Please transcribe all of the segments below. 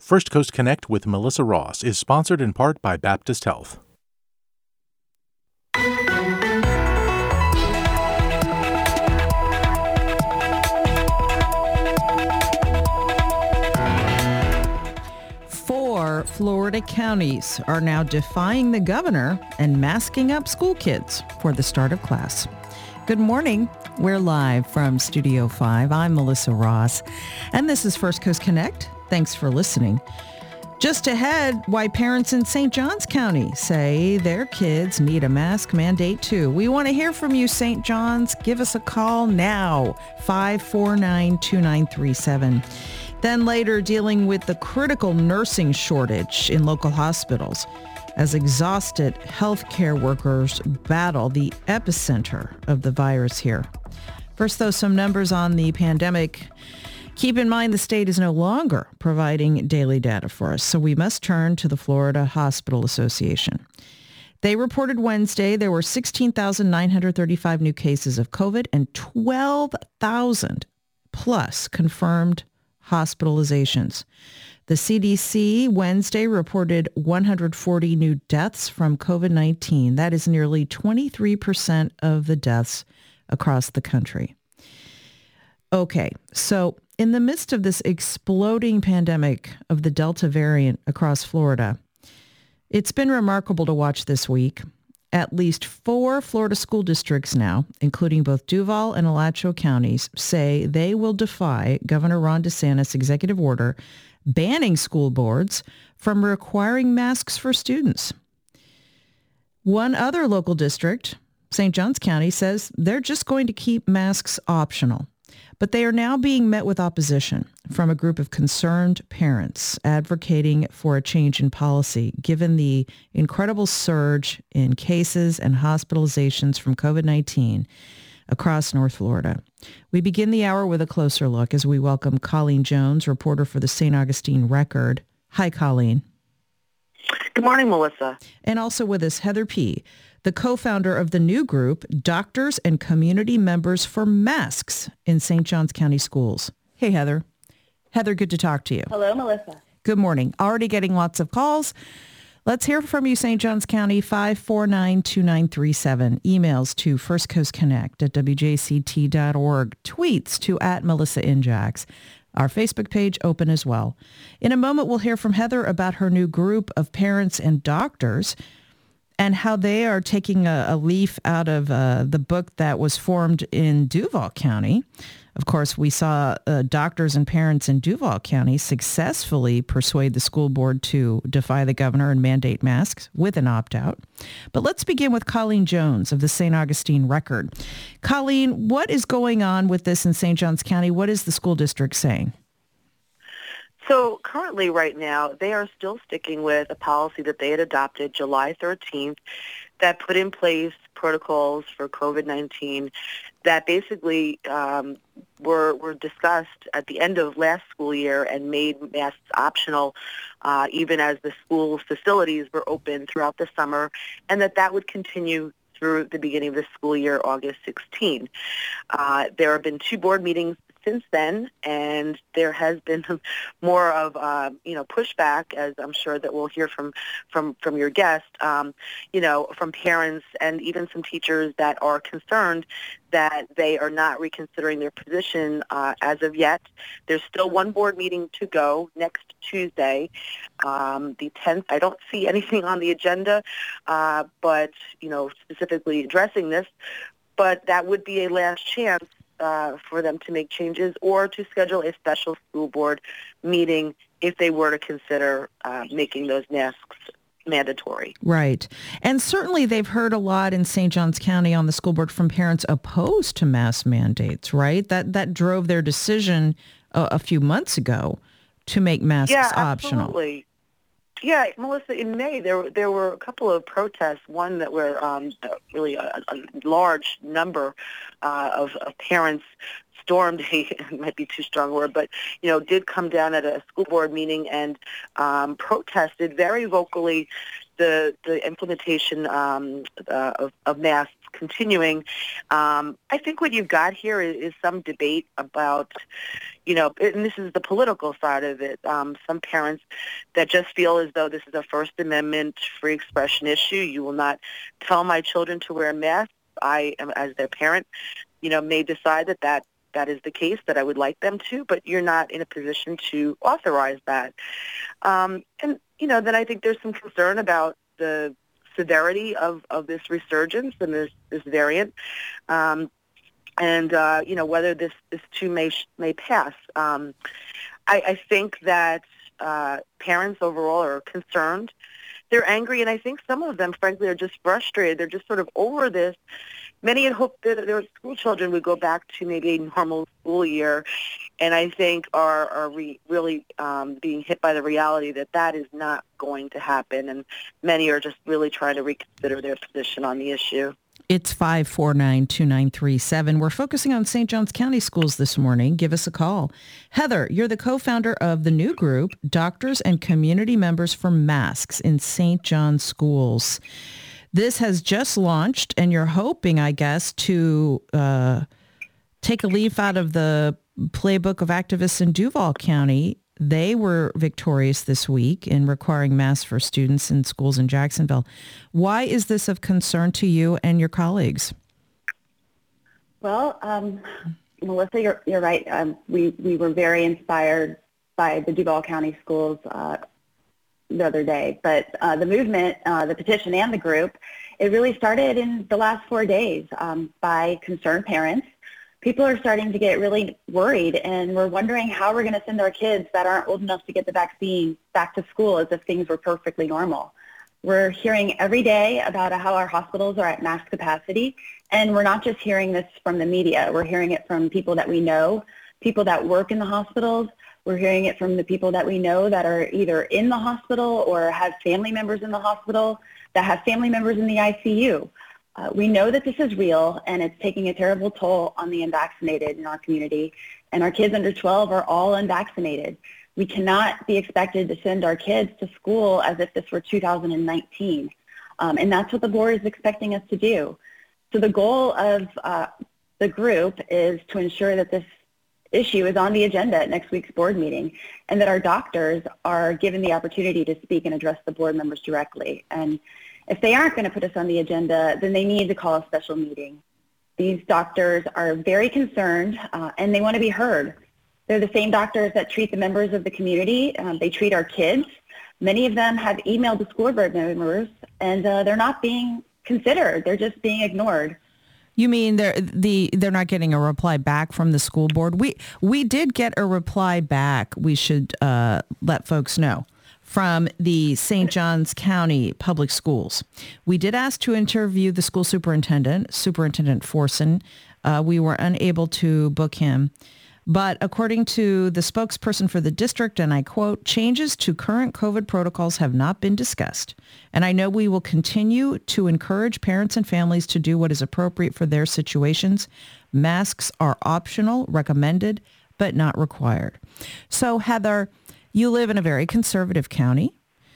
First Coast Connect with Melissa Ross is sponsored in part by Baptist Health. Four Florida counties are now defying the governor and masking up school kids for the start of class. Good morning. We're live from Studio 5. I'm Melissa Ross, and this is First Coast Connect. Thanks for listening. Just ahead, why parents in St. Johns County say their kids need a mask mandate too. We want to hear from you, St. Johns. Give us a call now, 549-2937. Then later, dealing with the critical nursing shortage in local hospitals as exhausted healthcare workers battle the epicenter of the virus here. First, though, some numbers on the pandemic. Keep in mind the state is no longer providing daily data for us, so we must turn to the Florida Hospital Association. They reported Wednesday there were 16,935 new cases of COVID and 12,000 plus confirmed hospitalizations. The CDC Wednesday reported 140 new deaths from COVID-19. That is nearly 23% of the deaths across the country. Okay, so in the midst of this exploding pandemic of the Delta variant across Florida, it's been remarkable to watch this week. At least 4 Florida school districts now, including both Duval and Alachua counties, say they will defy Governor Ron DeSantis' executive order banning school boards from requiring masks for students. One other local district, St. Johns County, says they're just going to keep masks optional. But they are now being met with opposition from a group of concerned parents advocating for a change in policy, given the incredible surge in cases and hospitalizations from COVID-19 across North Florida. We begin the hour with a closer look as we welcome Colleen Jones, reporter for the St. Augustine Record. Hi, Colleen. Good morning, Melissa. And also with us, Heather P., the co-founder of the new group, Doctors and Community Members for Masks in St. Johns County Schools. Hey, Heather. Heather, good to talk to you. Hello, Melissa. Good morning. Already getting lots of calls. Let's hear from you, St. Johns County, 549-2937. Emails to firstcoastconnect@wjct.org. Tweets to @MelissaInjax. Our Facebook page open as well. In a moment, we'll hear from Heather about her new group of parents and doctors and how they are taking a leaf out of the book that was formed in Duval County. Of course, we saw doctors and parents in Duval County successfully persuade the school board to defy the governor and mandate masks with an opt-out. But let's begin with Colleen Jones of the St. Augustine Record. Colleen, what is going on with this in St. Johns County? What is the school district saying? So currently right now, they are still sticking with a policy that they had adopted July 13th that put in place protocols for COVID-19 that basically were discussed at the end of last school year and made masks optional even as the school facilities were open throughout the summer, and that would continue through the beginning of the school year, August 16. There have been 2 board meetings since then, and there has been more of pushback, as I'm sure that we'll hear from your guest, from parents and even some teachers that are concerned that they are not reconsidering their position as of yet. There's still 1 board meeting to go next Tuesday, the 10th. I don't see anything on the agenda, but specifically addressing this. But that would be a last chance for them to make changes or to schedule a special school board meeting if they were to consider making those masks mandatory. Right. And certainly they've heard a lot in St. Johns County on the school board from parents opposed to mask mandates, right? That drove their decision a few months ago to make masks optional. Absolutely. Yeah, Melissa, in May, there were a couple of protests, one that were really a large number of parents stormed, it might be too strong a word, but, did come down at a school board meeting and protested very vocally the implementation of masks continuing. I think what you've got here is some debate about, and this is the political side of it, some parents that just feel as though this is a First Amendment free expression issue. You will not tell my children to wear masks. I am, as their parent, may decide that is the case, that I would like them to, but you're not in a position to authorize that. And then I think there's some concern about the severity of this resurgence and this variant, and whether this too may pass. I think that parents overall are concerned. They're angry, and I think some of them, frankly, are just frustrated. They're just sort of over this. Many had hoped that their school children would go back to maybe a normal school year, and I think are really being hit by the reality that is not going to happen, and many are just really trying to reconsider their position on the issue. It's 549-2937. We're focusing on St. Johns County schools this morning. Give us a call. Heather, you're the co-founder of the new group, Doctors and Community Members for Masks in St. John's Schools. This has just launched, and you're hoping, I guess, to take a leaf out of the playbook of activists in Duval County. They were victorious this week in requiring masks for students in schools in Jacksonville. Why is this of concern to you and your colleagues? Well, Melissa, you're right. We were very inspired by the Duval County schools the other day. But the movement, the petition and the group, it really started in the last 4 days by concerned parents. People are starting to get really worried, and we're wondering how we're going to send our kids that aren't old enough to get the vaccine back to school as if things were perfectly normal. We're hearing every day about how our hospitals are at max capacity, and we're not just hearing this from the media. We're hearing it from people that we know, people that work in the hospitals. We're hearing it from the people that we know that are either in the hospital or have family members in the hospital, that have family members in the ICU. We know that this is real, and it's taking a terrible toll on the unvaccinated in our community, and our kids under 12 are all unvaccinated. We cannot be expected to send our kids to school as if this were 2019, and that's what the board is expecting us to do. So the goal of the group is to ensure that this issue is on the agenda at next week's board meeting, and that our doctors are given the opportunity to speak and address the board members directly. And if they aren't going to put us on the agenda, then they need to call a special meeting. These doctors are very concerned, and they want to be heard. They're the same doctors that treat the members of the community. They treat our kids. Many of them have emailed the school board members, and they're not being considered. They're just being ignored. You mean they're not getting a reply back from the school board? We did get a reply back. We should let folks know, from the St. Johns County Public Schools. We did ask to interview the school superintendent, Superintendent Forson. We were unable to book him. But according to the spokesperson for the district, and I quote, "Changes to current COVID protocols have not been discussed. And I know we will continue to encourage parents and families to do what is appropriate for their situations. Masks are optional, recommended, but not required." So Heather, you live in a very conservative county.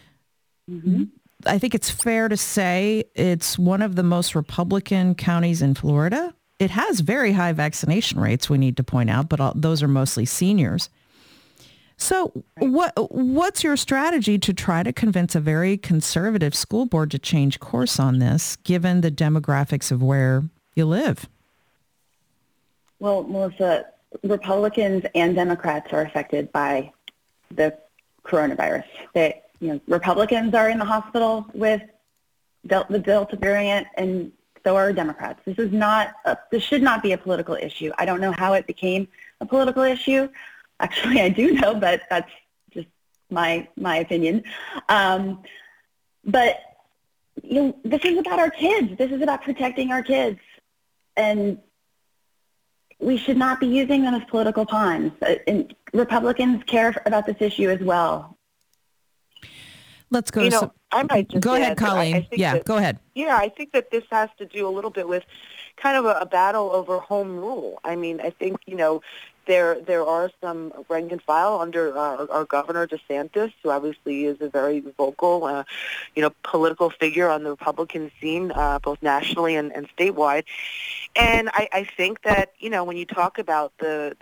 Mm-hmm. I think it's fair to say it's one of the most Republican counties in Florida. It has very high vaccination rates, we need to point out, but those are mostly seniors. So what's your strategy to try to convince a very conservative school board to change course on this, given the demographics of where you live? Well, Melissa, Republicans and Democrats are affected by the coronavirus. Republicans are in the hospital with the Delta variant, and so are Democrats. This should not be a political issue. I don't know how it became a political issue. Actually, I do know, but that's just my opinion. But this is about our kids. This is about protecting our kids, and we should not be using them as political pawns. And Republicans care about this issue as well. Let's go. I might just go ahead, Colleen. Go ahead. Yeah, I think that this has to do a little bit with kind of a battle over home rule. I mean, I think, There are some rank and file under our Governor DeSantis, who obviously is a very vocal, political figure on the Republican scene, both nationally and statewide. And I think that, when you talk about the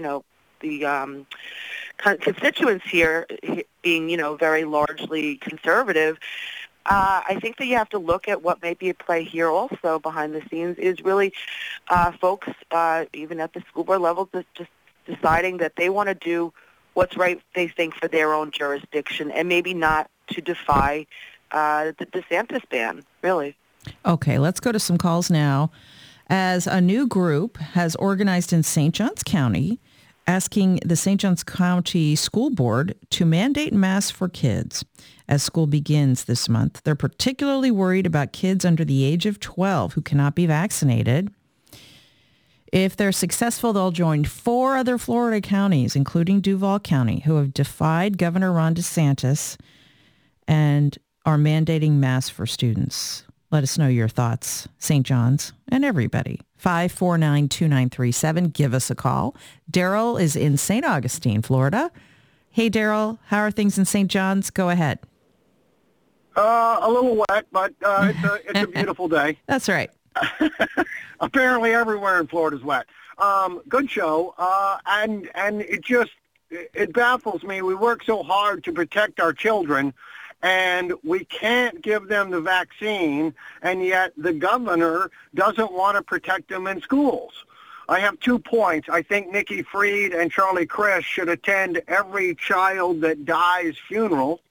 constituents here being, very largely conservative, I think that you have to look at what may be at play here also behind the scenes is really folks, even at the school board level, just deciding that they want to do what's right, they think, for their own jurisdiction and maybe not to defy the DeSantis ban, really. Okay, let's go to some calls now. As a new group has organized in St. Johns County, asking the St. Johns County School Board to mandate masks for kids as school begins this month. They're particularly worried about kids under the age of 12 who cannot be vaccinated. If they're successful, they'll join 4 other Florida counties, including Duval County, who have defied Governor Ron DeSantis and are mandating masks for students. Let us know your thoughts, St. John's and everybody. 549-2937. Give us a call. Daryl is in St. Augustine, Florida. Hey, Daryl, how are things in St. John's? Go ahead. A little wet, but it's a beautiful day. That's right. Apparently everywhere in Florida is wet. Good show. And it baffles me. We work so hard to protect our children, and we can't give them the vaccine, and yet the governor doesn't want to protect them in schools. I have 2 points. I think Nikki Fried and Charlie Crist should attend every child that dies funeral.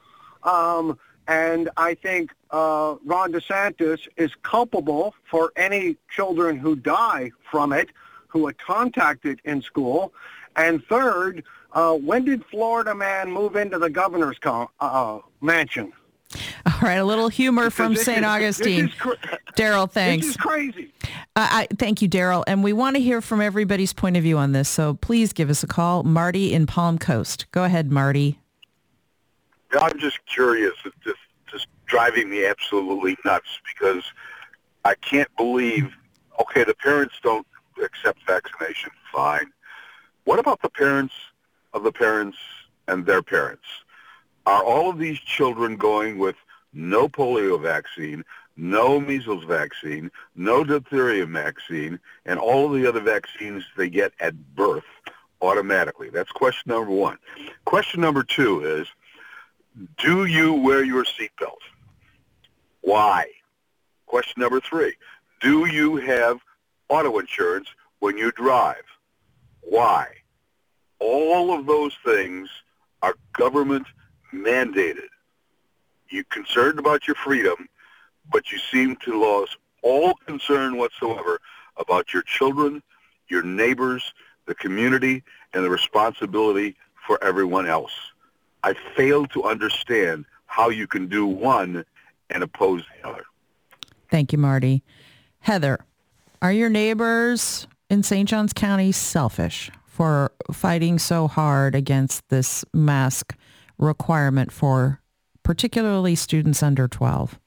And I think Ron DeSantis is culpable for any children who die from it, who are contacted in school. And third, when did Florida man move into the governor's mansion? All right, a little humor from St. Augustine. Daryl, thanks. This is crazy. Thank you, Daryl. And we want to hear from everybody's point of view on this, so please give us a call. Marty in Palm Coast. Go ahead, Marty. I'm just curious. It's just driving me absolutely nuts because I can't believe, okay, the parents don't accept vaccination, fine. What about the parents of the parents and their parents? Are all of these children going with no polio vaccine, no measles vaccine, no diphtheria vaccine, and all of the other vaccines they get at birth automatically? That's question number 1. Question number 2 is, do you wear your seatbelt? Why? Question number 3, do you have auto insurance when you drive? Why? All of those things are government mandated. You're concerned about your freedom, but you seem to lose all concern whatsoever about your children, your neighbors, the community, and the responsibility for everyone else. I fail to understand how you can do one and oppose the other. Thank you, Marty. Heather, are your neighbors in St. Johns County selfish for fighting so hard against this mask requirement for particularly students under 12?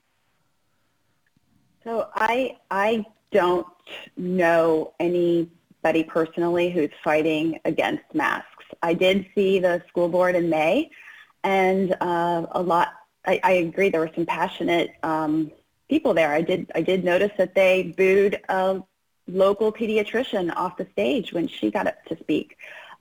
So I don't know anybody personally who's fighting against masks. I did see the school board in May, and I agree there were some passionate people there. I did notice that they booed a local pediatrician off the stage when she got up to speak.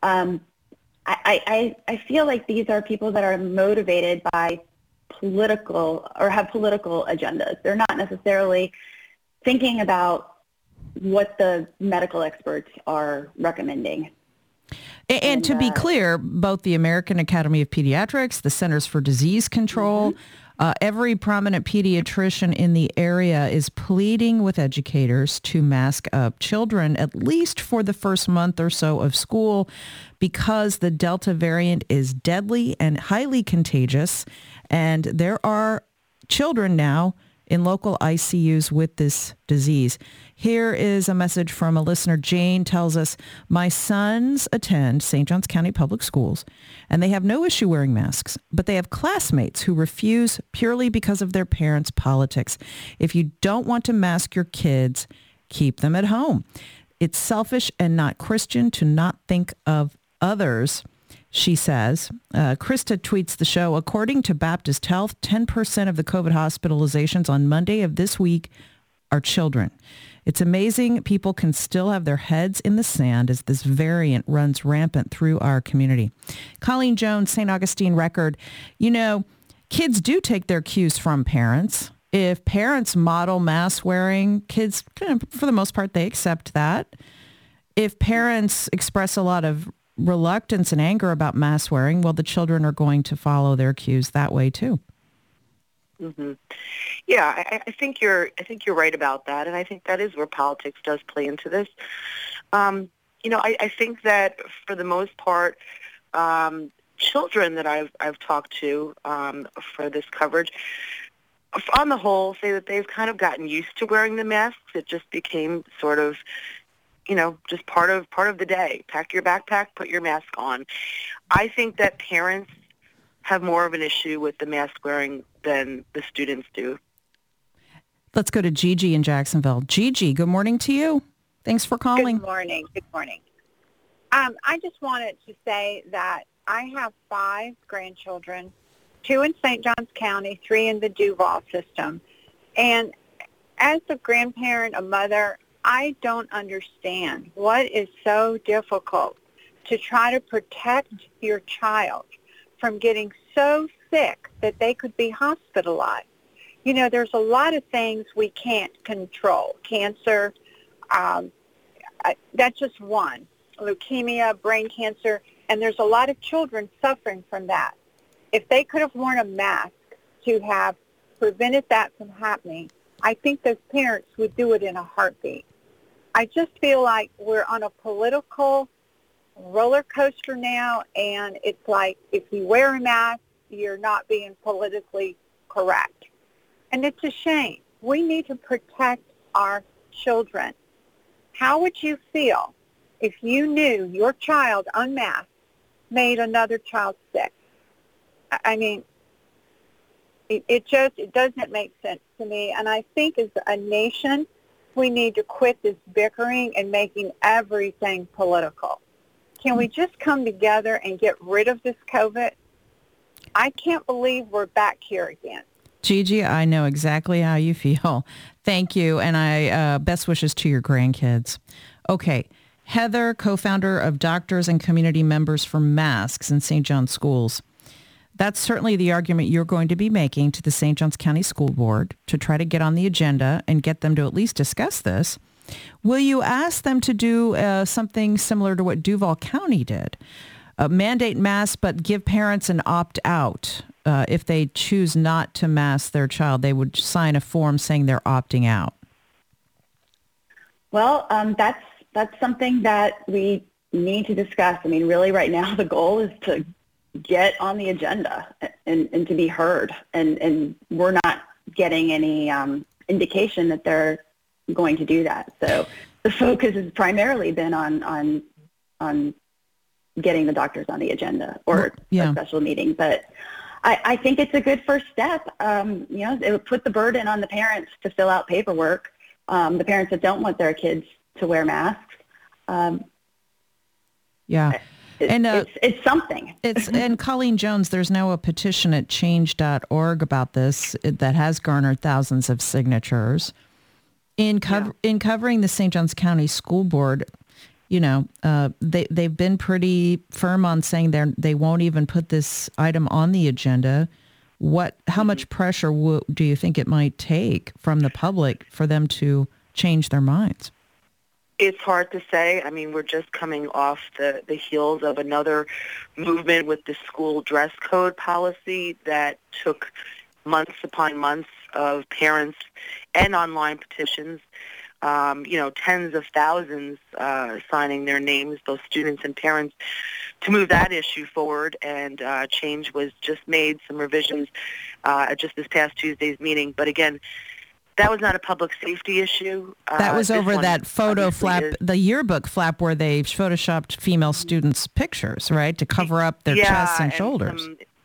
I feel like these are people that are motivated by political or have political agendas. They're not necessarily thinking about what the medical experts are recommending. And to be clear, both the American Academy of Pediatrics, the Centers for Disease Control, every prominent pediatrician in the area is pleading with educators to mask up children, at least for the first month or so of school, because the Delta variant is deadly and highly contagious. And there are children now in local ICUs with this disease. Here is a message from a listener. Jane tells us, my sons attend St. Johns County Public Schools, and they have no issue wearing masks, but they have classmates who refuse purely because of their parents' politics. If you don't want to mask your kids, keep them at home. It's selfish and not Christian to not think of others, she says. Krista tweets the show, according to Baptist Health, 10% of the COVID hospitalizations on Monday of this week are children. It's amazing people can still have their heads in the sand as this variant runs rampant through our community. Colleen Jones, St. Augustine Record. Kids do take their cues from parents. If parents model mask wearing, kids, for the most part, they accept that. If parents express a lot of reluctance and anger about mask wearing, well, the children are going to follow their cues that way too. Mm-hmm. Yeah, I think you're right about that, and I think that is where politics does play into this. I think that for the most part, children that I've talked to for this coverage, on the whole, say that they've kind of gotten used to wearing the masks. It just became sort of, just part of the day. Pack your backpack, put your mask on. I think that parents have more of an issue with the mask wearing than the students do. Let's go to Gigi in Jacksonville. Gigi, good morning to you. Thanks for calling. Good morning. I just wanted to say that I have 5 grandchildren, 2 in St. Johns County, 3 in the Duval system. And as a grandparent, a mother, I don't understand what is so difficult to try to protect your child from getting so sick that they could be hospitalized. There's a lot of things we can't control. Cancer, that's just one. Leukemia, brain cancer, and there's a lot of children suffering from that. If they could have worn a mask to have prevented that from happening, I think those parents would do it in a heartbeat. I just feel like we're on a political roller coaster now, and it's like if you wear a mask, you're not being politically correct. And it's a shame. We need to protect our children. How would you feel if you knew your child unmasked made another child sick? I mean, it doesn't make sense to me. And I think as a nation, we need to quit this bickering and making everything political. Can we just come together and get rid of this COVID? I can't believe we're back here again. Gigi, I know exactly how you feel. Thank you. And I best wishes to your grandkids. Okay. Heather, co-founder of Doctors and Community Members for Masks in St. John's Schools. That's certainly the argument you're going to be making to the St. Johns County School Board to try to get on the agenda and get them to at least discuss this. Will you ask them to do something similar to what Duval County did? Mandate masks, but give parents an opt-out. If they choose not to mask their child, they would sign a form saying they're opting out. Well, that's something that we need to discuss. I mean, really right now the goal is to get on the agenda and to be heard. And we're not getting any indication that they're going to do that. So the focus has primarily been on getting the doctors on the agenda or a special meeting. But I think it's a good first step. It would put the burden on the parents to fill out paperwork, the parents that don't want their kids to wear masks. It's something. And Colleen Jones, there's now a petition at change.org about this that has garnered thousands of signatures. In covering the St. Johns County School Board, they've been pretty firm on saying they won't even put this item on the agenda. How much pressure do you think it might take from the public for them to change their minds? It's hard to say. I mean, we're just coming off the heels of another movement with the school dress code policy that took months upon months of parents and online petitions, tens of thousands signing their names, both students and parents, to move that issue forward. And change was just made, some revisions at just this past Tuesday's meeting. But again, that was not a public safety issue. That was over that photo flap, the yearbook flap where they photoshopped female students' pictures, right, to cover up their chests and shoulders.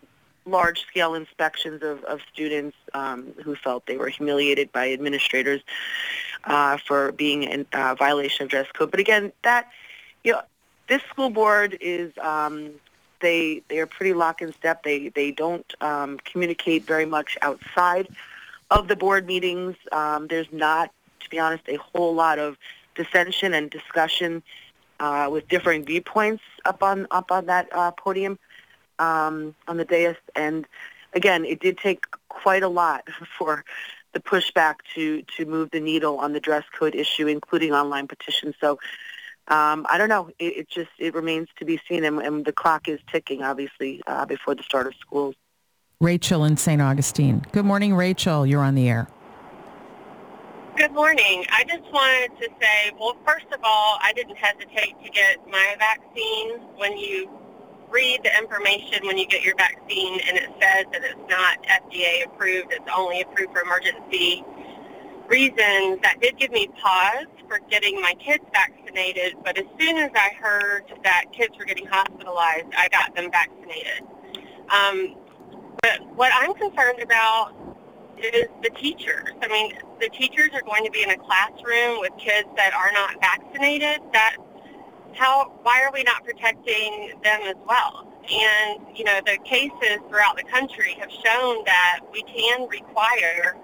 large-scale inspections of students who felt they were humiliated by administrators for being in violation of dress code. But again, this school board is they are pretty lock in step. They don't communicate very much outside of the board meetings. There's not, to be honest, a whole lot of dissension and discussion with differing viewpoints up on that podium on the dais. And again, it did take quite a lot for the pushback to move the needle on the dress code issue, including online petitions. So I don't know. It remains to be seen, and the clock is ticking, obviously, before the start of schools. Rachel in St. Augustine. Good morning, Rachel. You're on the air. Good morning. I just wanted to say, well, first of all, I didn't hesitate to get my vaccine. When you read the information when you get your vaccine and it says that it's not FDA approved, it's only approved for emergency reasons, that did give me pause for getting my kids vaccinated. But as soon as I heard that kids were getting hospitalized, I got them vaccinated. But what I'm concerned about is the teachers. I mean, the teachers are going to be in a classroom with kids that are not vaccinated. Why are we not protecting them as well? And, the cases throughout the country have shown that we can require,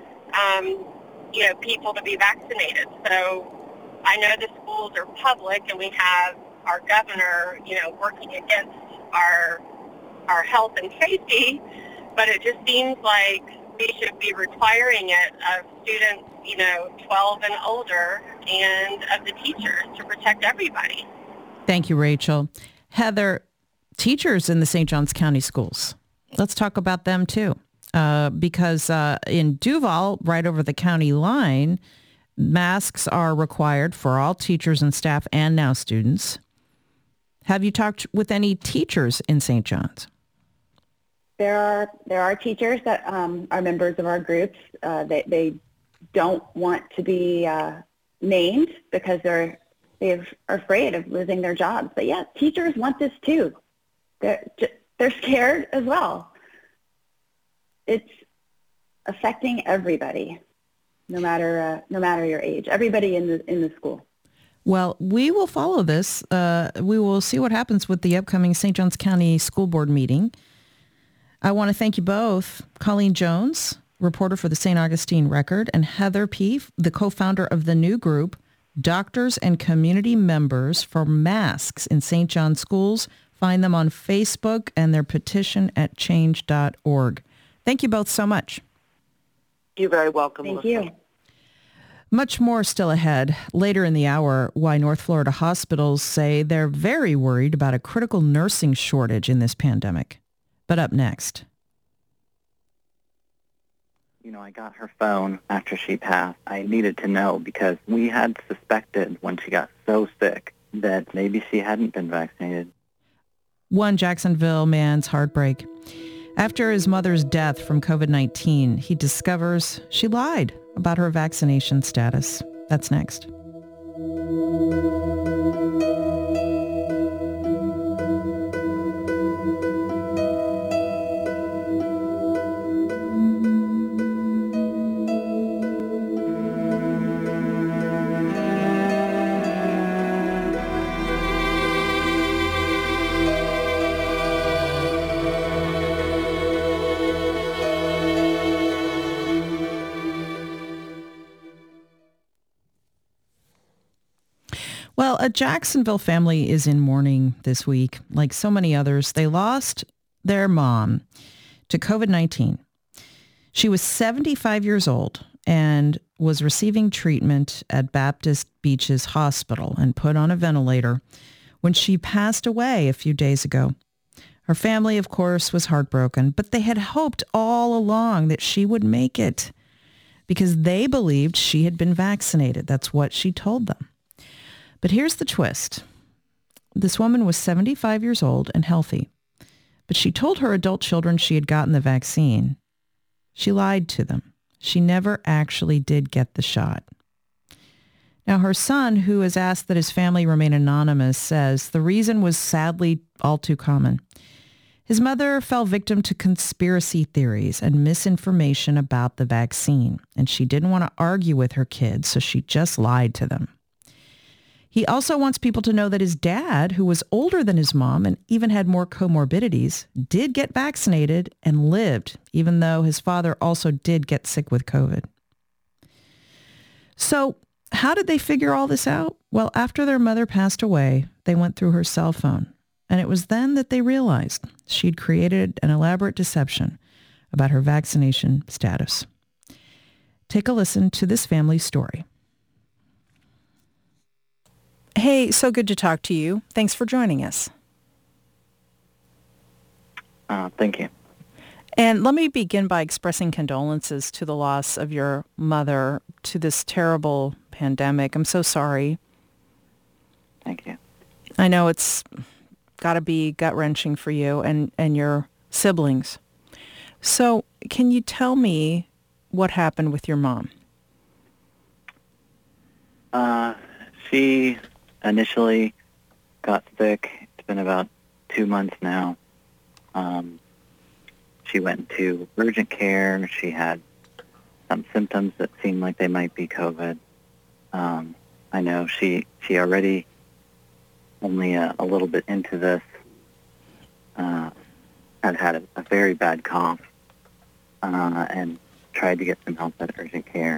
people to be vaccinated. So I know the schools are public and we have our governor, working against our health and safety, but it just seems like we should be requiring it of students, 12 and older, and of the teachers to protect everybody. Thank you, Rachel. Heather, teachers in the St. Johns County schools, let's talk about them too. Because in Duval, right over the county line, masks are required for all teachers and staff and now students. Have you talked with any teachers in St. Johns? There are teachers that are members of our groups. They don't want to be named because they're afraid of losing their jobs. But yeah, teachers want this too. They're scared as well. It's affecting everybody, no matter your age. Everybody in the school. Well, we will follow this. We will see what happens with the upcoming St. Johns County School Board meeting. I want to thank you both, Colleen Jones, reporter for the St. Augustine Record, and Heather Peef, the co-founder of the new group, Doctors and Community Members for Masks in St. John Schools. Find them on Facebook and their petition at change.org. Thank you both so much. You're very welcome. Thank you. Much more still ahead. Later in the hour, why North Florida hospitals say they're very worried about a critical nursing shortage in this pandemic. But up next. I got her phone after she passed. I needed to know because we had suspected when she got so sick that maybe she hadn't been vaccinated. One Jacksonville man's heartbreak. After his mother's death from COVID-19, he discovers she lied about her vaccination status. That's next. Well, a Jacksonville family is in mourning this week. Like so many others, they lost their mom to COVID-19. She was 75 years old and was receiving treatment at Baptist Beaches Hospital and put on a ventilator when she passed away a few days ago. Her family, of course, was heartbroken, but they had hoped all along that she would make it because they believed she had been vaccinated. That's what she told them. But here's the twist. This woman was 75 years old and healthy, but she told her adult children she had gotten the vaccine. She lied to them. She never actually did get the shot. Now, her son, who has asked that his family remain anonymous, says the reason was sadly all too common. His mother fell victim to conspiracy theories and misinformation about the vaccine, and she didn't want to argue with her kids, so she just lied to them. He also wants people to know that his dad, who was older than his mom and even had more comorbidities, did get vaccinated and lived, even though his father also did get sick with COVID. So how did they figure all this out? Well, after their mother passed away, they went through her cell phone. And it was then that they realized she'd created an elaborate deception about her vaccination status. Take a listen to this family's story. Hey, so good to talk to you. Thanks for joining us. Thank you. And let me begin by expressing condolences to the loss of your mother to this terrible pandemic. I'm so sorry. Thank you. I know it's got to be gut-wrenching for you and your siblings. So can you tell me what happened with your mom? She initially got sick. It's been about 2 months now. She went to urgent care. She had some symptoms that seemed like they might be COVID. I know she already, only a little bit into this, had a very bad cough and tried to get some help at urgent care.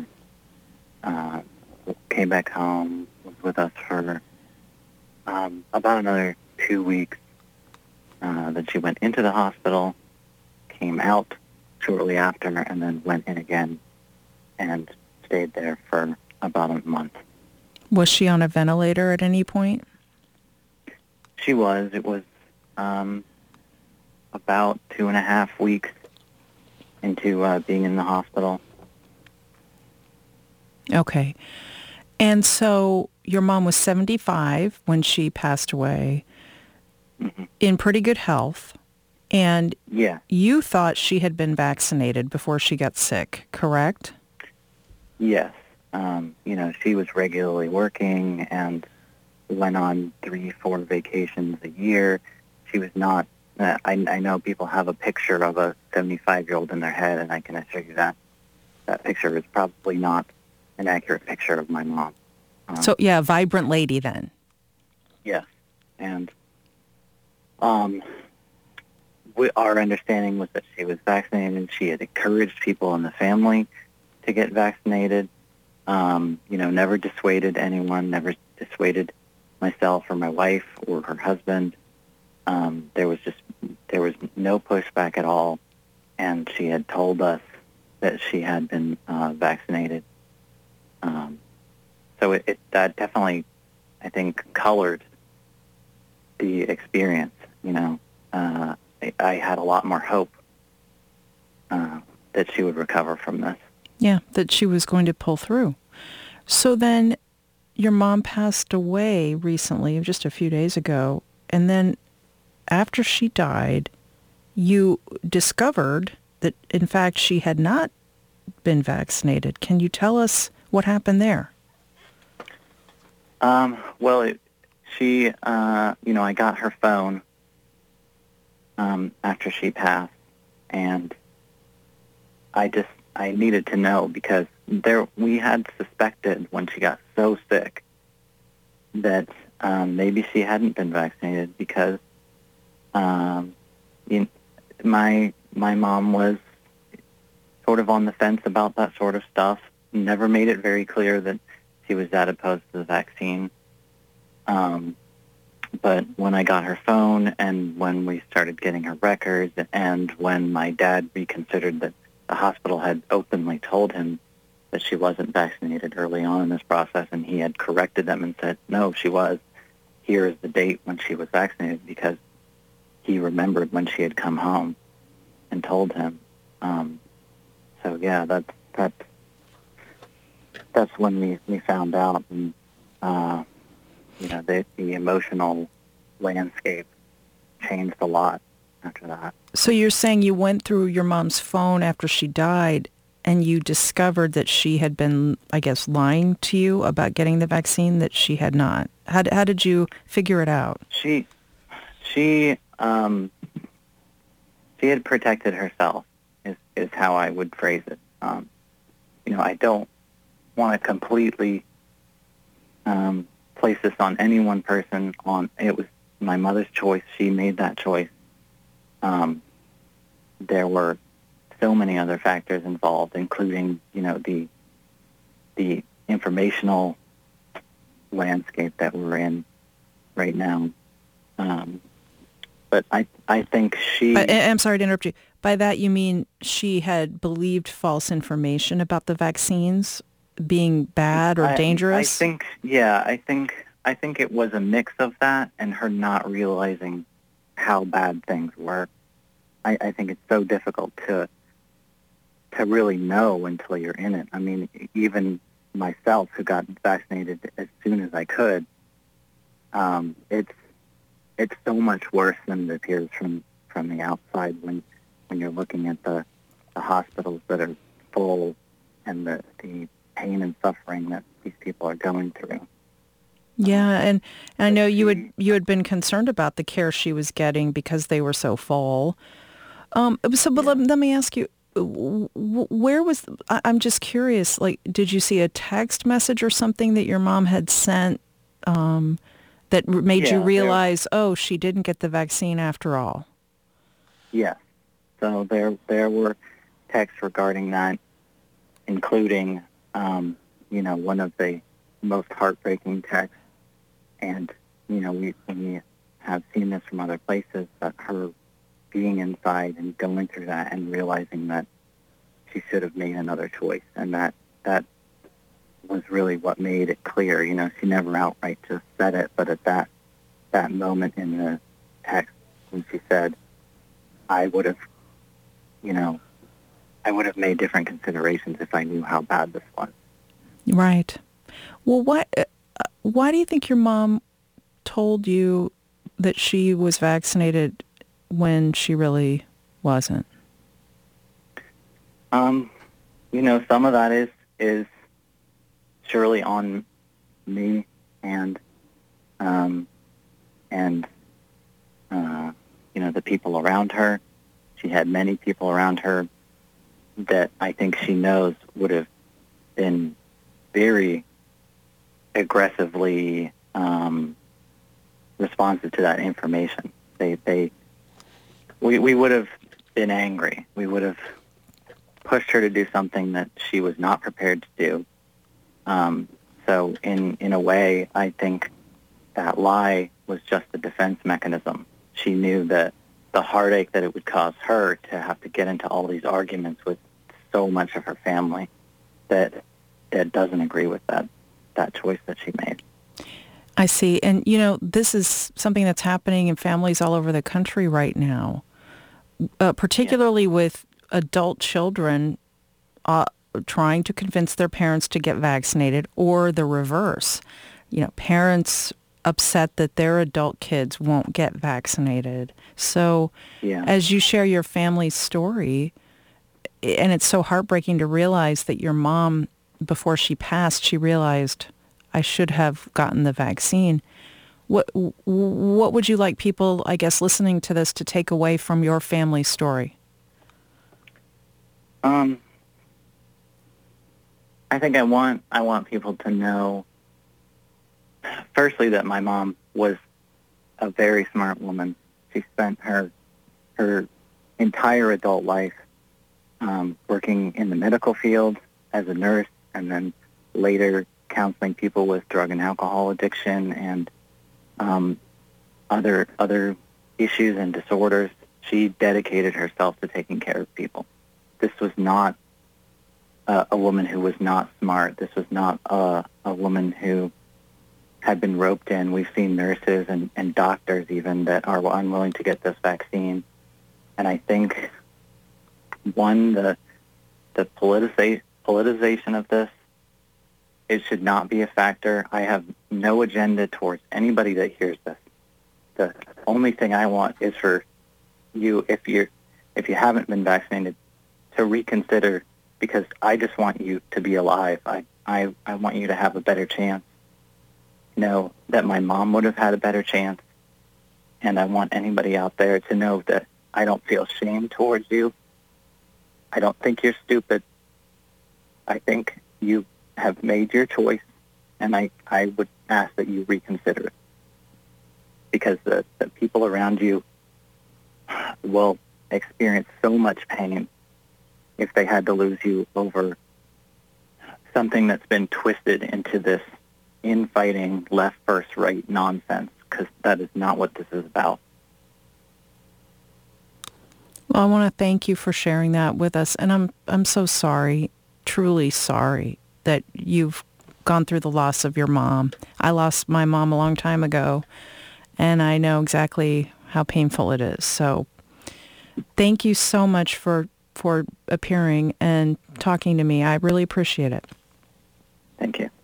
Came back home, was with us for about another 2 weeks. Then she went into the hospital, came out shortly after, and then went in again and stayed there for about a month. Was she on a ventilator at any point? She was. It was about 2.5 weeks into being in the hospital. Okay. And so your mom was 75 when she passed away, in pretty good health, and yeah, you thought she had been vaccinated before she got sick, correct? Yes. She was regularly working and went on 3-4 vacations a year. She was not, I know people have a picture of a 75-year-old in their head, and I can assure you that picture is probably not an accurate picture of my mom. So, yeah, a vibrant lady then. Yes. And our understanding was that she was vaccinated. She had encouraged people in the family to get vaccinated. Never dissuaded anyone, never dissuaded myself or my wife or her husband. There was no pushback at all, and she had told us that she had been vaccinated. So that definitely, I think, colored the experience. I had a lot more hope that she would recover from this. Yeah, that she was going to pull through. So then your mom passed away recently, just a few days ago, and then after she died, you discovered that, in fact, she had not been vaccinated. Can you tell us what happened there? I got her phone after she passed, and I needed to know because we had suspected when she got so sick that maybe she hadn't been vaccinated because my mom was sort of on the fence about that sort of stuff. Never made it very clear that she was that opposed to the vaccine. But when I got her phone and when we started getting her records and when my dad reconsidered that the hospital had openly told him that she wasn't vaccinated early on in this process, and he had corrected them and said, no, she was. Here is the date when she was vaccinated, because he remembered when she had come home and told him. That's when we found out, and the emotional landscape changed a lot after that. So you're saying you went through your mom's phone after she died and you discovered that she had been, I guess, lying to you about getting the vaccine, that she had not. How did you figure it out? She she had protected herself, is how I would phrase it. I don't want to completely place this on any one person. It was my mother's choice. She made that choice. There were so many other factors involved, including, the informational landscape that we're in right now. But I think she... I'm sorry to interrupt you. By that you mean she had believed false information about the vaccines being bad or dangerous? I think it was a mix of that and her not realizing how bad things were. I think it's so difficult to really know until you're in it. I mean, even myself, who got vaccinated as soon as I could, it's so much worse than it appears from the outside when you're looking at the hospitals that are full and the pain and suffering that these people are going through. Yeah, and I know you had been concerned about the care she was getting because they were so full. But let me ask you, where was, I'm just curious, like, did you see a text message or something that your mom had sent that made you realize, she didn't get the vaccine after all? Yes. So there were texts regarding that, including, one of the most heartbreaking texts. And, we have seen this from other places, that her being inside and going through that and realizing that she should have made another choice. And that was really what made it clear. She never outright just said it, but at that moment in the text when she said, I would have made different considerations if I knew how bad this was. Right. Well, why do you think your mom told you that she was vaccinated when she really wasn't? Some of that is surely on me and the people around her. She had many people around her that I think she knows would have been very aggressively responsive to that information. We would have been angry. We would have pushed her to do something that she was not prepared to do. So in a way, I think that lie was just a defense mechanism. She knew that the heartache that it would cause her to have to get into all these arguments with so much of her family that doesn't agree with that choice that she made. I see. And, this is something that's happening in families all over the country right now, particularly with adult children trying to convince their parents to get vaccinated, or the reverse. Parents upset that their adult kids won't get vaccinated. So as you share your family's story, and it's so heartbreaking to realize that your mom, before she passed, she realized, I should have gotten the vaccine. What would you like people, I guess, listening to this to take away from your family story? I think I want people to know, firstly, that my mom was a very smart woman. She spent her entire adult life working in the medical field as a nurse, and then later counseling people with drug and alcohol addiction and other issues and disorders. She dedicated herself to taking care of people. This was not a woman who was not smart. This was not a woman who had been roped in. We've seen nurses and doctors even that are unwilling to get this vaccine. And I think, one, the politicization of this, it should not be a factor. I have no agenda towards anybody that hears this. The only thing I want is for you, if you haven't been vaccinated, to reconsider, because I just want you to be alive. I want you to have a better chance. Know that my mom would have had a better chance, and I want anybody out there to know that I don't feel shame towards you. I don't think you're stupid. I think you have made your choice, and I would ask that you reconsider it, because the people around you will experience so much pain if they had to lose you over something that's been twisted into this infighting left versus right nonsense, because that is not what this is about. Well, I want to thank you for sharing that with us, and I'm so sorry, truly sorry, that you've gone through the loss of your mom. I lost my mom a long time ago, and I know exactly how painful it is. So thank you so much for appearing and talking to me. I really appreciate it. Thank you.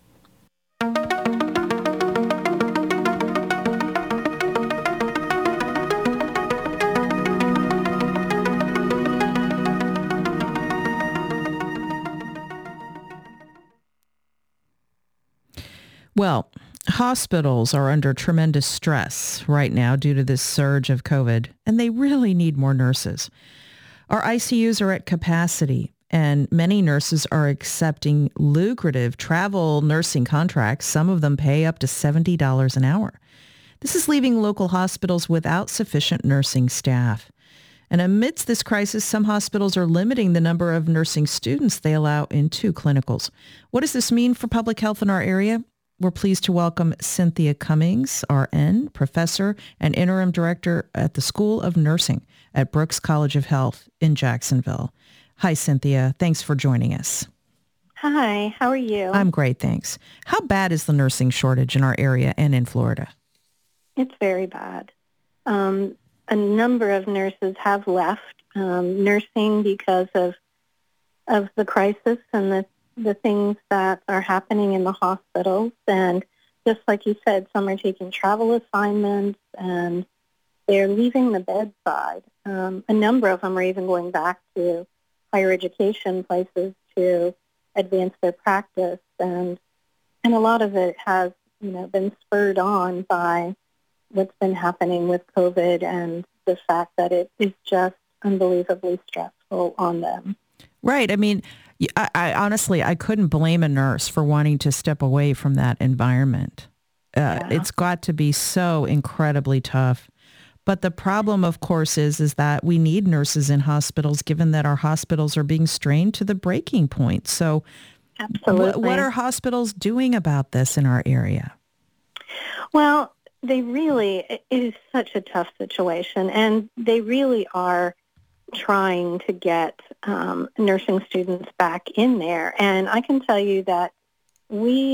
Well, hospitals are under tremendous stress right now due to this surge of COVID, and they really need more nurses. Our ICUs are at capacity, and many nurses are accepting lucrative travel nursing contracts. Some of them pay up to $70 an hour. This is leaving local hospitals without sufficient nursing staff. And amidst this crisis, some hospitals are limiting the number of nursing students they allow into clinicals. What does this mean for public health in our area? We're pleased to welcome Cynthia Cummings, RN, professor and interim director at the School of Nursing at Brooks College of Health in Jacksonville. Hi, Cynthia. Thanks for joining us. Hi, how are you? I'm great, thanks. How bad is the nursing shortage in our area and in Florida? It's very bad. A number of nurses have left nursing because of the crisis and the things that are happening in the hospitals. And just like you said, some are taking travel assignments and they're leaving the bedside. A number of them are even going back to higher education places to advance their practice. And a lot of it has, been spurred on by what's been happening with COVID and the fact that it is just unbelievably stressful on them. Right. I mean, I honestly, I couldn't blame a nurse for wanting to step away from that environment. It's got to be so incredibly tough. But the problem, of course, is that we need nurses in hospitals, given that our hospitals are being strained to the breaking point. So absolutely, what are hospitals doing about this in our area? Well, it is such a tough situation, and they really are trying to get nursing students back in there. And I can tell you that we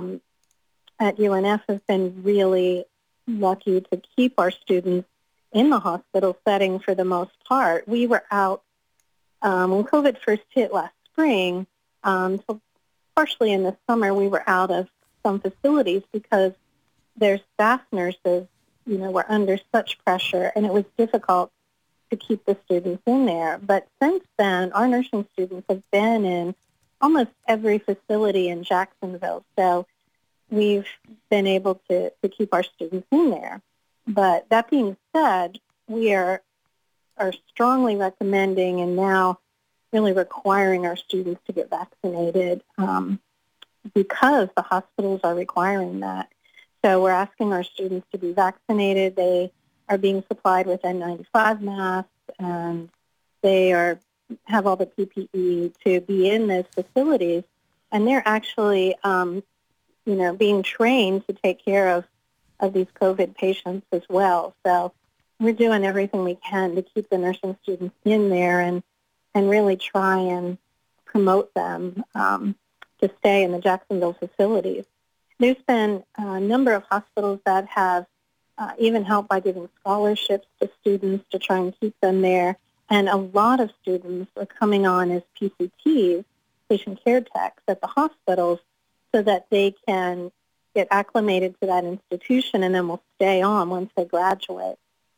at UNF have been really lucky to keep our students in the hospital setting for the most part. We were out when COVID first hit last spring, so partially in the summer we were out of some facilities because their staff nurses, were under such pressure, and it was difficult to keep the students in there. But since then, our nursing students have been in almost every facility in Jacksonville. So we've been able to keep our students in there. But that being said, we are strongly recommending and now really requiring our students to get vaccinated because the hospitals are requiring that. So we're asking our students to be vaccinated. They are being supplied with N95 masks, and they have all the PPE to be in those facilities. And they're actually, being trained to take care of these COVID patients as well. So we're doing everything we can to keep the nursing students in there and really try and promote them to stay in the Jacksonville facilities. There's been a number of hospitals that have even helped by giving scholarships to students to try and keep them there. And a lot of students are coming on as PCTs, patient care techs, at the hospitals so that they can get acclimated to that institution and then will stay on once they graduate.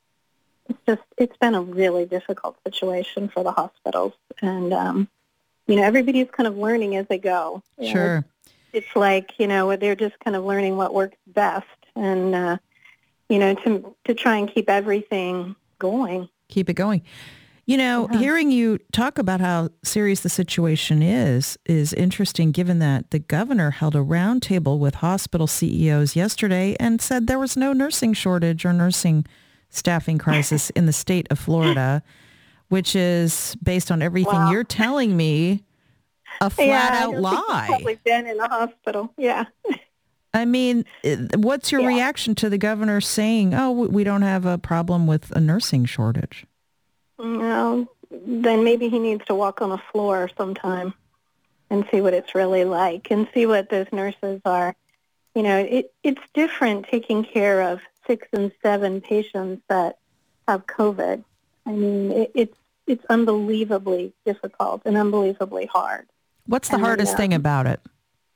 It's been a really difficult situation for the hospitals. And, everybody's kind of learning as they go. Sure. It's like, they're just kind of learning what works best and, to try and keep everything going. keep it going. You know, hearing you talk about how serious the situation is interesting, given that the governor held a roundtable with hospital CEOs yesterday and said there was no nursing shortage or nursing staffing crisis in the state of Florida, which is, based on everything you're telling me, a flat-out lie. He's probably been in the hospital. Yeah. I mean, what's your reaction to the governor saying, "Oh, we don't have a problem with a nursing shortage"? Well, then maybe he needs to walk on the floor sometime and see what it's really like and see what those nurses are. You know, it's different taking care of 6 and 7 patients that have COVID. I mean, it's unbelievably difficult and unbelievably hard. What's the hardest thing about it?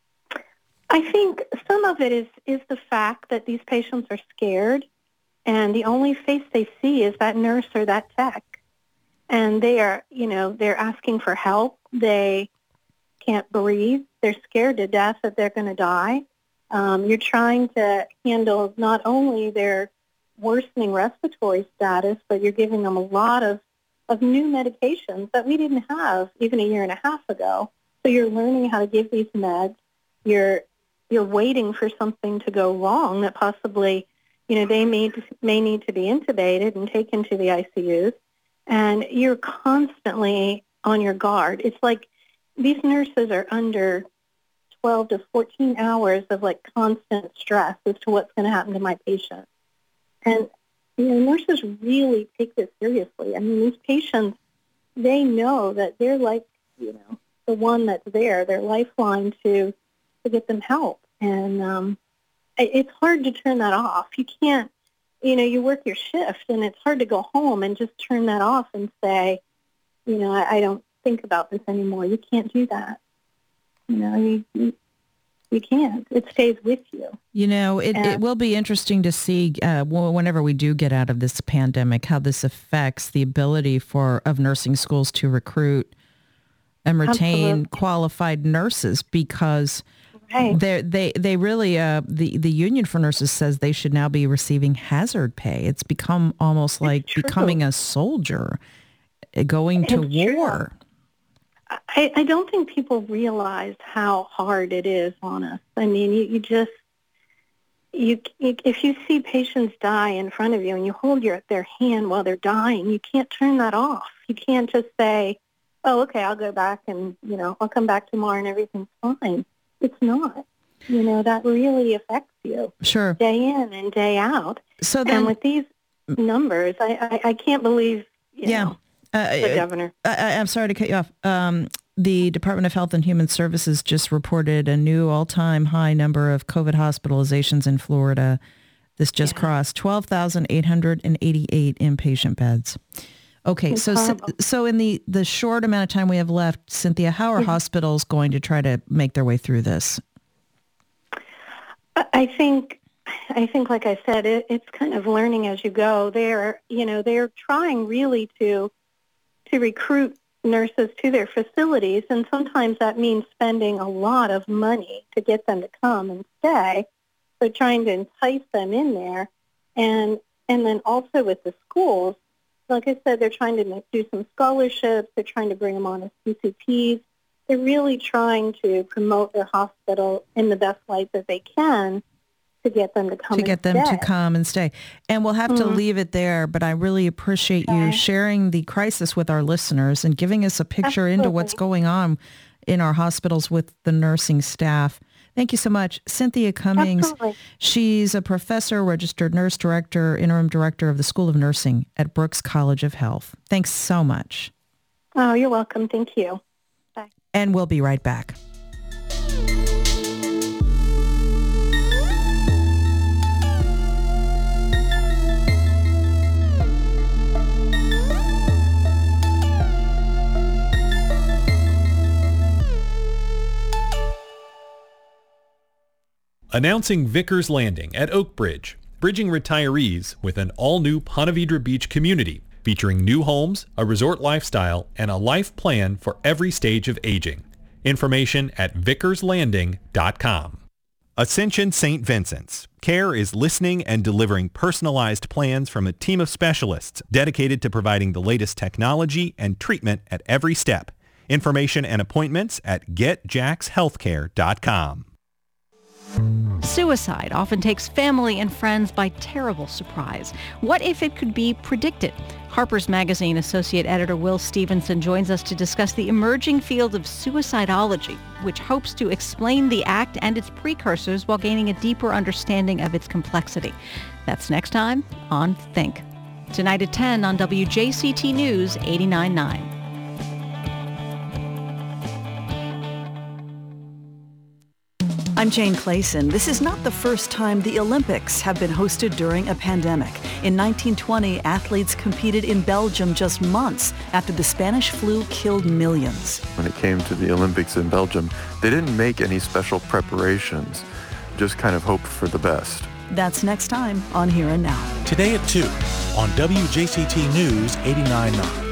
I think some of it is the fact that these patients are scared, and the only face they see is that nurse or that tech. And they are, they're asking for help. They can't breathe. They're scared to death that they're going to die. You're trying to handle not only their worsening respiratory status, but you're giving them a lot of new medications that we didn't have even a year and a half ago. So you're learning how to give these meds. You're waiting for something to go wrong that possibly, they may need to be intubated and taken to the ICUs. And you're constantly on your guard. It's like these nurses are under 12 to 14 hours of constant stress as to what's going to happen to my patient. And, nurses really take this seriously. I mean, these patients, they know that they're the one that's there, their lifeline to get them help. And it's hard to turn that off. You can't, you work your shift, and it's hard to go home and just turn that off and say, I don't think about this anymore. You can't do that. You can't. It stays with you. It will be interesting to see whenever we do get out of this pandemic, how this affects the ability of nursing schools to recruit and retain qualified nurses, because they really, the Union for Nurses says they should now be receiving hazard pay. It's become almost like becoming a soldier, going to war. I don't think people realize how hard it is on us. I mean, if you see patients die in front of you and you hold their hand while they're dying, you can't turn that off. You can't just say, "Oh, okay, I'll go back and, I'll come back tomorrow and everything's fine." It's not. That really affects you. Sure. Day in and day out. So then, and with these numbers, I can't believe, the governor. I'm sorry to cut you off. The Department of Health and Human Services just reported a new all-time high number of COVID hospitalizations in Florida. This just crossed 12,888 inpatient beds. Okay, so in the short amount of time we have left, Cynthia, how are hospitals going to try to make their way through this? I think, like I said, it's kind of learning as you go. They're trying really to recruit nurses to their facilities, and sometimes that means spending a lot of money to get them to come and stay. So trying to entice them in there, and then also with the schools. Like I said, they're trying to do some scholarships. They're trying to bring them on as PCPs. They're really trying to promote their hospital in the best light that they can to get them to come to come and stay. And we'll have to leave it there, but I really appreciate you sharing the crisis with our listeners and giving us a picture into what's going on in our hospitals with the nursing staff. Thank you so much. Cynthia Cummings, she's a professor, registered nurse director, interim director of the School of Nursing at Brooks College of Health. Thanks so much. Oh, you're welcome. Thank you. Bye. And we'll be right back. Announcing Vickers Landing at Oak Bridge, bridging retirees with an all-new Ponte Vedra Beach community, featuring new homes, a resort lifestyle, and a life plan for every stage of aging. Information at vickerslanding.com. Ascension St. Vincent's. Care is listening and delivering personalized plans from a team of specialists dedicated to providing the latest technology and treatment at every step. Information and appointments at getjackshealthcare.com. Suicide often takes family and friends by terrible surprise. What if it could be predicted? Harper's Magazine Associate Editor Will Stevenson joins us to discuss the emerging field of suicidology, which hopes to explain the act and its precursors while gaining a deeper understanding of its complexity. That's next time on Think. Tonight at 10 on WJCT News 89.9. I'm Jane Clayson. This is not the first time the Olympics have been hosted during a pandemic. In 1920, athletes competed in Belgium just months after the Spanish flu killed millions. When it came to the Olympics in Belgium, they didn't make any special preparations, just kind of hoped for the best. That's next time on Here and Now. Today at 2 on WJCT News 89.9.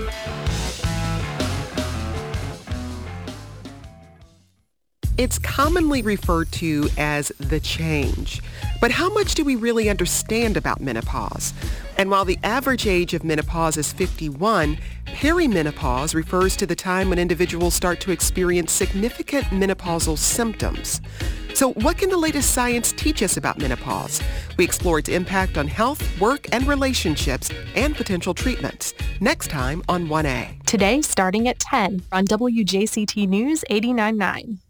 It's commonly referred to as the change. But how much do we really understand about menopause? And while the average age of menopause is 51, perimenopause refers to the time when individuals start to experience significant menopausal symptoms. So what can the latest science teach us about menopause? We explore its impact on health, work, and relationships, and potential treatments. Next time on 1A. Today, starting at 10 on WJCT News 89.9.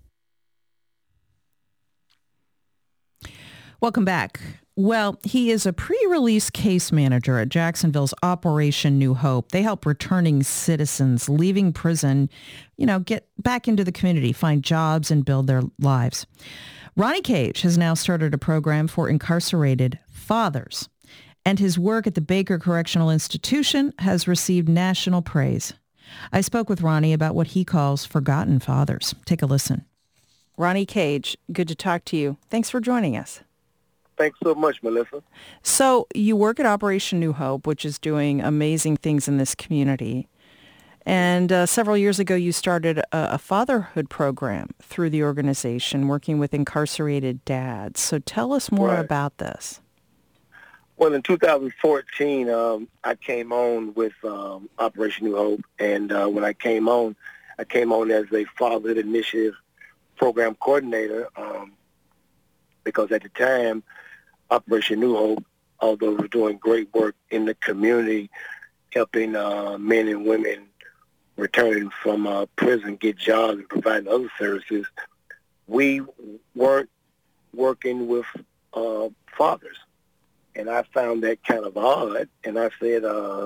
Welcome back. Well, he is a pre-release case manager at Jacksonville's Operation New Hope. They help returning citizens leaving prison, get back into the community, find jobs, and build their lives. Ronnie Cage has now started a program for incarcerated fathers, and his work at the Baker Correctional Institution has received national praise. I spoke with Ronnie about what he calls forgotten fathers. Take a listen. Ronnie Cage, good to talk to you. Thanks for joining us. Thanks so much, Melissa. So you work at Operation New Hope, which is doing amazing things in this community. And several years ago, you started a fatherhood program through the organization, working with incarcerated dads. So tell us more about this. Well, in 2014, I came on with Operation New Hope. And when I came on as a fatherhood initiative program coordinator because at the time, Operation New Hope, although we're doing great work in the community, helping men and women returning from prison get jobs and providing other services, we weren't working with fathers. And I found that kind of odd. And I said,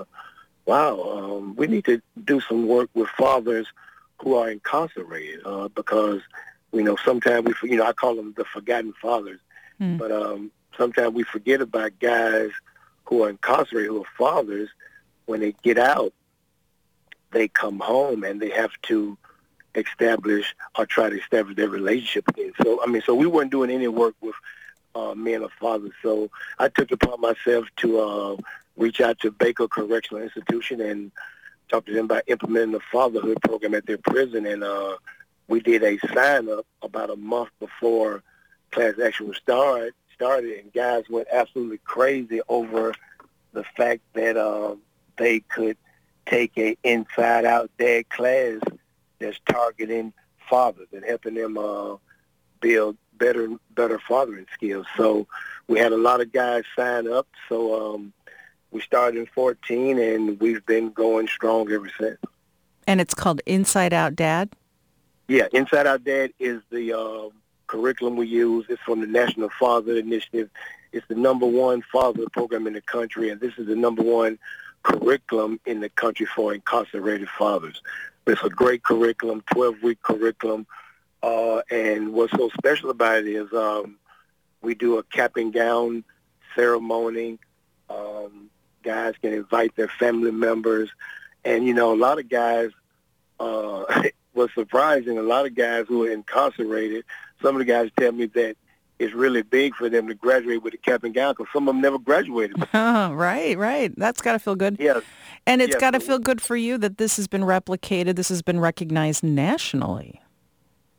we need to do some work with fathers who are incarcerated because, sometimes I call them the forgotten fathers. But sometimes we forget about guys who are incarcerated, who are fathers. When they get out, they come home and they have to try to establish their relationship again. So we weren't doing any work with men or fathers. So I took it upon myself to reach out to Baker Correctional Institution and talk to them about implementing the fatherhood program at their prison. And we did a sign-up about a month before class action started, and guys went absolutely crazy over the fact that they could take a inside-out dad class that's targeting fathers and helping them build better fathering skills. So we had a lot of guys sign up. So we started in 2014, and we've been going strong ever since. And it's called Inside Out Dad? Yeah, Inside Out Dad is the curriculum we use. It's from the National Father Initiative. It's the #1 father program in the country, and this is the #1 curriculum in the country for incarcerated fathers. It's a great curriculum, 12-week curriculum, and what's so special about it is we do a cap and gown ceremony. Guys can invite their family members, and a lot of guys was surprising. A lot of guys who are incarcerated, some of the guys tell me that it's really big for them to graduate with a cap and gown because some of them never graduated. Right. That's got to feel good. Yes. And it's got to feel good for you that this has been replicated, this has been recognized nationally.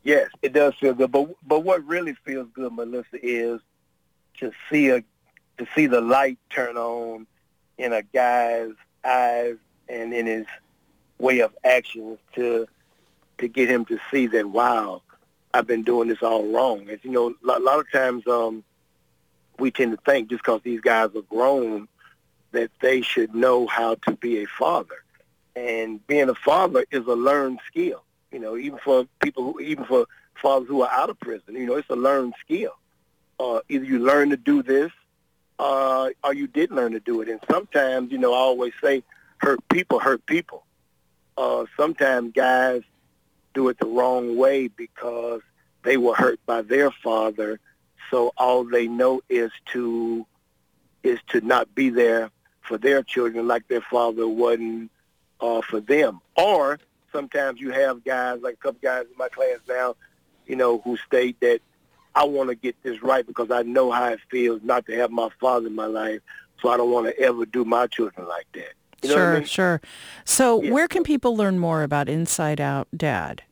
Yes, it does feel good. But what really feels good, Melissa, is to see the light turn on in a guy's eyes and in his way of actions to get him to see that, wow, I've been doing this all wrong. As you know, a lot of times we tend to think just because these guys are grown that they should know how to be a father. And being a father is a learned skill. You know, even for fathers who are out of prison, you know, it's a learned skill. Either you learn to do this or you didn't learn to do it. And sometimes, you know, I always say hurt people hurt people. Sometimes guys do it the wrong way because they were hurt by their father, so all they know is to not be there for their children like their father wasn't for them. Or sometimes you have guys, like a couple guys in my class now, you know, who state that I want to get this right because I know how it feels not to have my father in my life, so I don't want to ever do my children like that. You know what I mean? Sure. So where can people learn more about Inside Out Dad?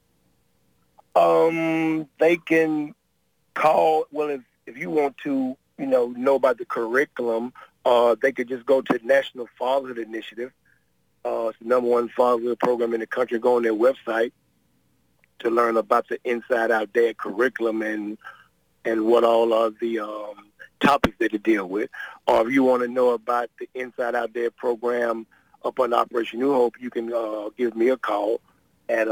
They can call, well, if you want to, you know about the curriculum, they could just go to National Fatherhood Initiative. It's the number one fatherhood program in the country. Go on their website to learn about the Inside Out Dad curriculum and what all are the topics that they deal with. Or if you want to know about the Inside Out Dad program up on Operation New Hope, you can give me a call at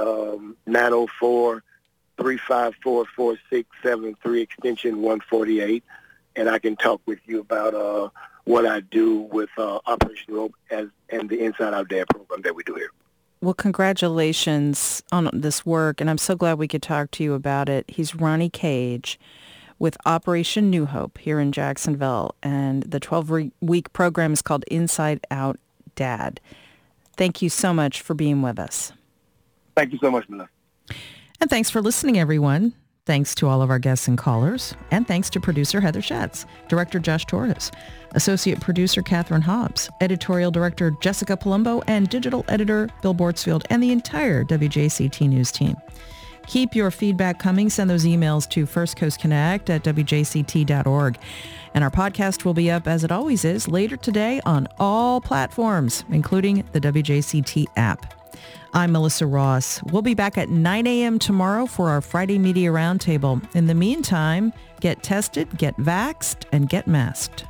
904-354-4673, extension 148, and I can talk with you about what I do with Operation New Hope and the Inside Out Dad program that we do here. Well, congratulations on this work, and I'm so glad we could talk to you about it. He's Ronnie Cage with Operation New Hope here in Jacksonville, and the 12-week program is called Inside Out Dad. Thank you so much for being with us. Thank you so much, Melissa. And thanks for listening, everyone. Thanks to all of our guests and callers. And thanks to producer Heather Schatz, director Josh Torres, associate producer Catherine Hobbs, editorial director Jessica Palumbo, and digital editor Bill Bortsfield, and the entire WJCT News team. Keep your feedback coming. Send those emails to firstcoastconnect@wjct.org. And our podcast will be up, as it always is, later today on all platforms, including the WJCT app. I'm Melissa Ross. We'll be back at 9 a.m. tomorrow for our Friday Media Roundtable. In the meantime, get tested, get vaxxed, and get masked.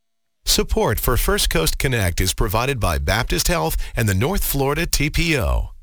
Support for First Coast Connect is provided by Baptist Health and the North Florida TPO.